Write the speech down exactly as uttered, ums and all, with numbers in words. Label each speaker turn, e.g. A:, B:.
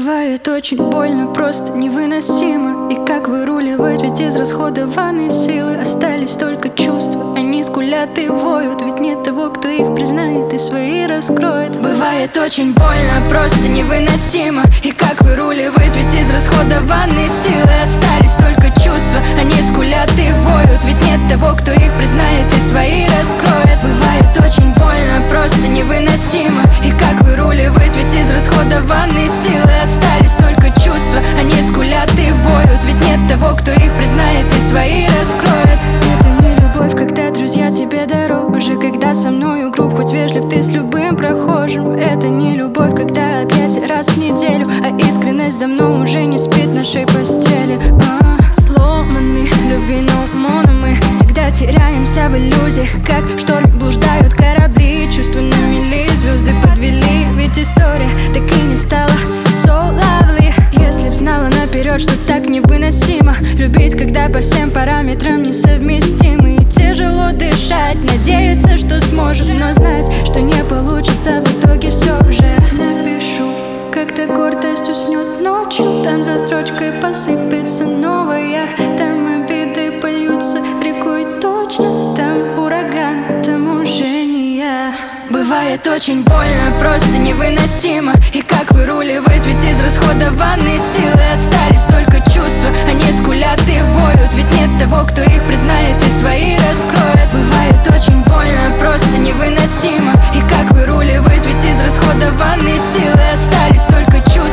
A: Бывает очень больно, просто невыносимо. И как выруливать, ведь израсходованные силы остались только чувства. Они скулят и воют, ведь нет того, кто их признает и свои раскроет. Бывает очень больно, просто невыносимо. И как выруливать, ведь израсходованные силы остались только чувства. Они скулят и воют, ведь нет того, кто их признает и свои раскроет. Бывает очень больно, просто невыносимо. И как выруливать, ведь израсходованные силы остались только чувства. Они скулят и воют, ведь нет того, кто их признает и свои раскроет. Это не любовь, когда друзья тебе дороже, когда со мною груб, хоть вежлив ты с любым прохожим. Это не любовь, когда объятия раз в неделю, а искренность давно уже не спит в нашей постели. а, Сломаны любви, но моно мы всегда теряемся в иллюзиях, как в шторм блуждают корабли. Чувства на мели, звезды подвели, ведь история так и не стала so lovely. Если б знала наперед, что так невыносимо любить, когда по всем параметрам несовместимы. И тяжело дышать, надеяться, что сможем, но знать, что не получится в итоге все же. Напишу, когда гордость уснет ночью, там за строчкой посыпется новая. Там обиды польются рекой точно, там ураган, там уже не я. Бывает очень больно, просто невыносимо. И как выруливать, ведь израсходованные силы остались только чувства. Они скулят и воют, ведь нет того, кто их признает и свои раскроет. Бывает очень больно, просто невыносимо. И как выруливать, ведь израсходованные силы остались только чувства.